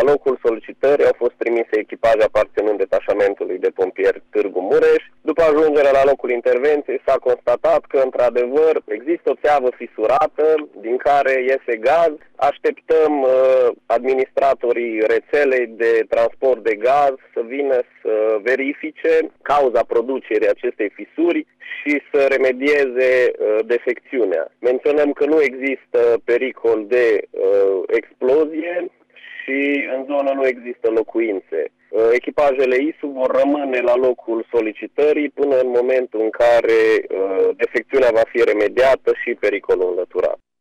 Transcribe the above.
La locul solicitării au fost trimise echipaje aparținând detașamentului de pompieri Târgu Mureș. După ajungerea la locul intervenției s-a constatat că, într-adevăr, există o țeavă fisurată din care iese gaz. Așteptăm administratorii rețelei de transport de gaz să vină să verifice cauza producerii acestei fisuri și să remedieze defecțiunea. Menționăm că nu există pericol de explozie și în zonă nu există locuințe. Echipajele ISU vor rămâne la locul solicitării până în momentul în care defecțiunea va fi remediată și pericolul înlăturat.